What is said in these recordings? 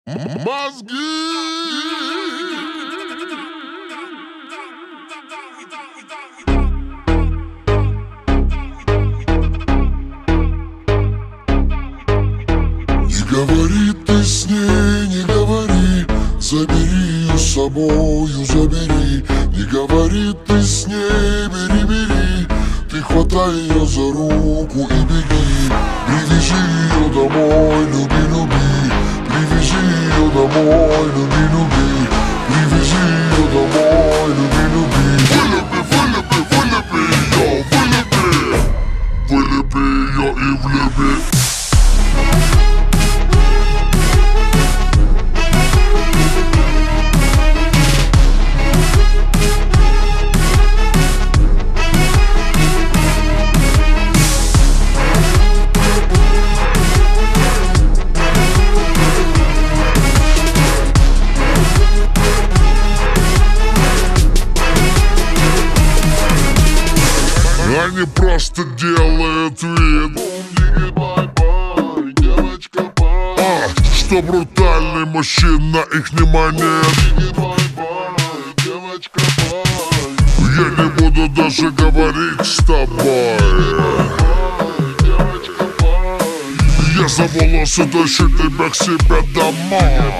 Мозги! Не говори ты с ней, не говори, забери ее с собою, забери. Не говори ты с ней, бери, бери, ты хватай ее за руку и беги. Привези ее домой, люби, люби, привези ее домой, люби, люби, привези ее домой, люби, люби. Вылюби ее и влюби. Они просто делают вид, что брутальный мужчина их не манит. Я не буду даже говорить с тобой. Я за волосы тащу тебя к себе домой.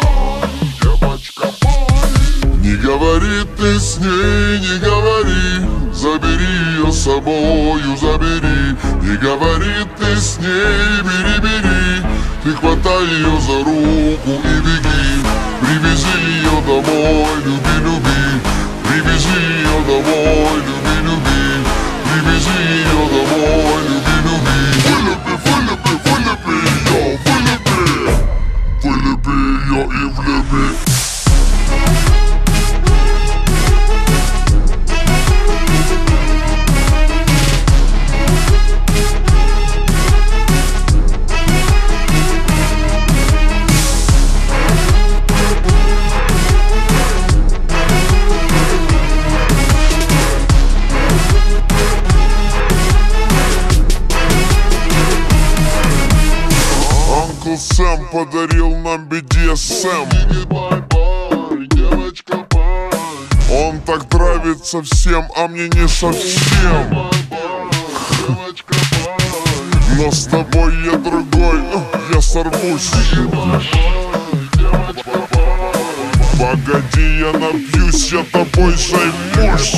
Не говори ты с ней, не говори, забери ее с собою, забери. Не говори ты с ней, бери, бери, ты хватай ее за руку и беги. Привези ее домой, люби, люби, привези ее домой, люби, люби, привези ее домой, люби, люби. Вылюби ее, вылюби ее и влюби. Сэм подарил нам BDSM. Он так нравится всем, а мне не совсем. Но с тобой я другой, я сорвусь. Погоди, я напьюсь, я тобой займусь.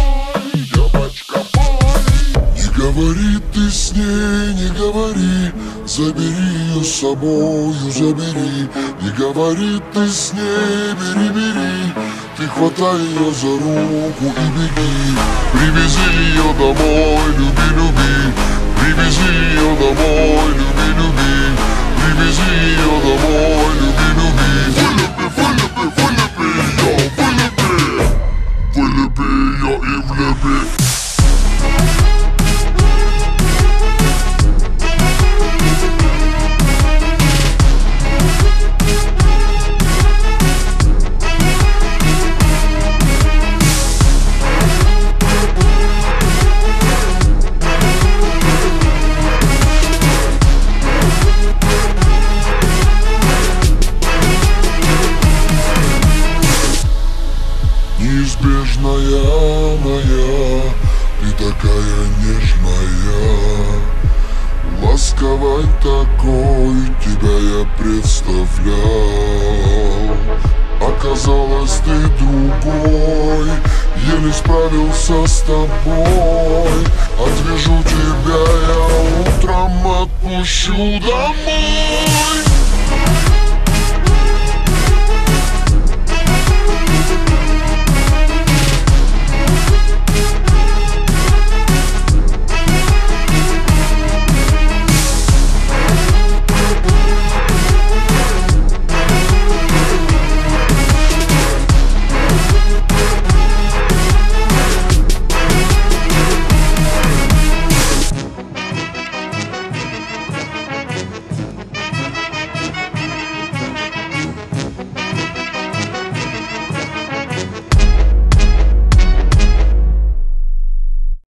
Не говори ты с ней, не говори, забери ее с собою, забери. Не говори ты с ней, бери, бери, ты хватай ее за руку и беги. Привези ее домой, люби, люби, привези ее домой, люби, люби, привези ее домой, люби, люби. Вылюби ее и влюби. Неизбежная моя, ты такая нежная, ласковой такой тебя я представлял. Оказалось, ты другой, еле справился с тобой. Отвяжу тебя я утром, отпущу домой.